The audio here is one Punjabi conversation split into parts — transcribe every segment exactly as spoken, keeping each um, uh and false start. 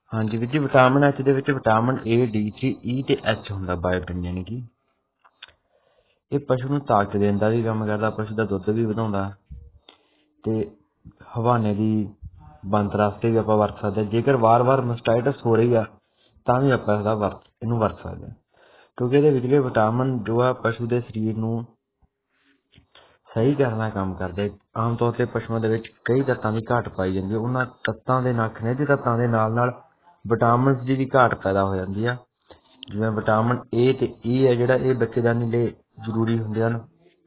हाँ जी वीर जी, विटामिन एच ਦੇ ਵਿੱਚ vitamin A D three E ਤੇ ਐਚ ਹੁੰਦਾ ਬਾਇਓਟਿਨ, ਯਾਨੀ ਕਿ ਇਹ ਪਸ਼ੂ ਨੂੰ ਤਾਕਤ ਦੇਣ ਦਾ ਵੀ ਕੰਮ ਕਰਦਾ, ਪਸ਼ੂ ਦਾ ਦੁੱਧ ਵੀ ਵਧਾਉਂਦਾ ਤੇ ਹਵਾਨੇ ਦੀ ਬਣਤਰ ਵਾਸਤੇ ਵੀ ਆਪਾਂ ਵਰਤ ਸਕਦੇ ਹਾਂ। ਜੇਕਰ ਵਾਰ-ਵਾਰ ਮਸਟਾਈਟਸ ਹੋ ਰਹੀ ਆ ਤਾਂ ਵੀ ਆਪਾਂ ਇਹਦਾ ਵਰਤ ਇਹਨੂੰ ਵਰਤ ਸਕਦੇ ਹਾਂ, ਕਿਉਂਕਿ ਇਹਦੇ ਵਿਚਲੇ ਵਿਟਾਮਿਨ ਜੋ ਆ ਪਸ਼ੂ ਦੇ ਸਰੀਰ ਨੂੰ ਸਹੀ ਕਰਨ ਦਾ ਕੰਮ ਕਰਦੇ। ਆਮ ਤੌਰ ਤੇ ਪਸ਼ੂਆਂ ਦੇ ਵਿੱਚ ਕਈ ਤੱਤਾਂ ਦੀ ਘਾਟ ਪਾਈ ਜਾਂਦੀ ਹੈ, ਉਹਨਾਂ ਤੱਤਾਂ ਦੇ ਨਾਲ ਖਣਿਜ ਤੱਤਾਂ ਦੇ ਨਾਲ ਨਾਲ ਵਿਟਾਮਿਨਸ ਦੀ ਵੀ ਘਾਟ ਪੈਦਾ ਹੋ ਜਾਂਦੀ ਆ। ਜਿਵੇਂ ਵਿਟਾਮਿਨ ਏ ਤੇ ਈ ਹੈ ਜਿਹੜਾ ਇਹ ਬੱਚੇਦਾਨੀ ਲਈ ਜ਼ਰੂਰੀ ਹੁੰਦੇ ਹਨ।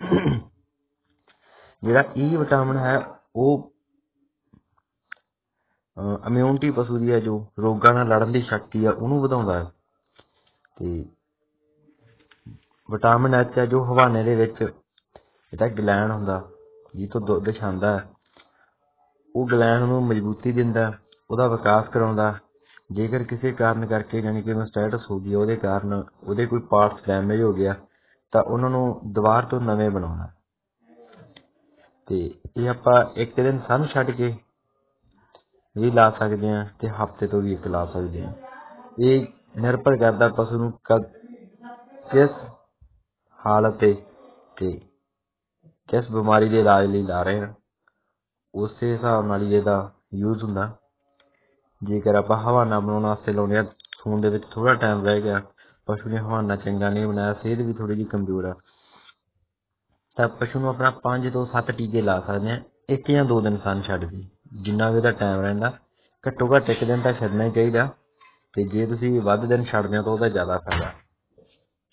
ਜਿਹੜਾ ਈ ਵਿਟਾਮਿਨ ਹੈ ਉਹ ਇਮਿਊਨਿਟੀ ਪਸ਼ੂ ਦੀ ਹੈ, ਜੋ ਰੋਗਾਂ ਨਾਲ ਲੜਨ ਦੀ ਸ਼ਕਤੀ ਆ ਉਹਨੂੰ ਵਧਾਉਂਦਾ ਹੈ। ਤੇ ਵਿਟਾਮਿਨ ਐਚ ਹੈ ਜੋ ਹਵਾਨੇ ਦੇ ਵਿੱਚ ਜਿਹੜਾ ਗਲੈਂਡ ਹੁੰਦਾ ਜਿਹ ਤੋਂ ਦੁੱਧ ਛਾਂਦਾ ਹੈ, ਉਹ ਗਲੈਂਡ ਨੂੰ ਮਜ਼ਬੂਤੀ ਦਿੰਦਾ, ਉਹਦਾ ਵਿਕਾਸ ਕਰਾਉਂਦਾ। ਜੇਕਰ ਕਿਸੇ ਕਾਰਨ ਕਰਕੇ ਯਾਨੀ ਕਿ ਮਸਟਾਈਟਸ ਹੋ ਗਈ, ਉਹਦੇ ਕਾਰਨ ਉਹਦੇ ਕੋਈ ਪਾਰਟਸ ਡੈਮੇਜ ਹੋ ਗਿਆ ਤਾਂ ਉਹਨਾਂ ਨੂੰ ਦੁਬਾਰਾ ਤੋਂ ਨਵੇਂ ਬਣਾਉਣਾ। ਤੇ ਇਹ ਆਪਾਂ ਇੱਕ ਦਿਨ ਸਨ ਛੱਡ ਕੇ ਵੀ ਲਾ ਸਕਦੇ ਹਾਂ ਤੇ ਹਫ਼ਤੇ ਤੋਂ ਵੀ ਇੱਕ ਲਾ ਸਕਦੇ ਹਾਂ। ਇਹ ਨਿਰਭਰ ਕਰਦਾ ਪਸ਼ੂ ਨੂੰ ਕਦ ਕਿਸ ਹਾਲਤ ਤੇ ਤੇ ਕਿਸ ਬਿਮਾਰੀ ਦੇ ਇਲਾਜ ਲਈ ਲਾ ਰਹੇ ਹਾਂ, ਉਸੇ ਹਿਸਾਬ ਨਾਲ ਹੀ ਇਹਦਾ ਯੂਜ਼ ਹੁੰਦਾ। ਜੇਕਰ ਆਪਾਂ ਹਵਾਨਾ ਬਣਾਉਣ ਵਾਸਤੇ ਲਾਉਂਦੇ ਹਾਂ, ਸੂਣ ਦੇ ਵਿੱਚ ਥੋੜ੍ਹਾ ਟਾਈਮ ਰਹਿ ਗਿਆ, ਪਸ਼ੂ ਨੇ ਹਵਾਨਾ ਚੰਗਾ ਨਹੀਂ ਬਣਾਇਆ, ਸਿਹਤ ਵੀ ਥੋੜ੍ਹੀ ਜਿਹੀ ਕਮਜ਼ੋਰ ਆ, ਤਾਂ ਪਸ਼ੂ ਨੂੰ ਆਪਣਾ ਪੰਜ ਤੋਂ ਸੱਤ ਟੀਕੇ ਲਾ ਸਕਦੇ ਹਾਂ ਇੱਕ ਜਾਂ ਦੋ ਦਿਨ ਸਨ ਛੱਡ ਕੇ। ਜਿੰਨਾ ਵੀ ਉਹਦਾ ਟਾਈਮ ਰਹਿੰਦਾ, ਘੱਟੋ ਘੱਟ ਇੱਕ ਦਿਨ ਤਾਂ ਛੱਡਣਾ ਹੀ ਚਾਹੀਦਾ। ਤੇ ਜੇ ਤੁਸੀਂ ਵੱਧ ਦਿਨ ਛੱਡਦੇ ਹੋ ਤਾਂ ਉਹਦਾ ਜ਼ਿਆਦਾ ਫਾਇਦਾ।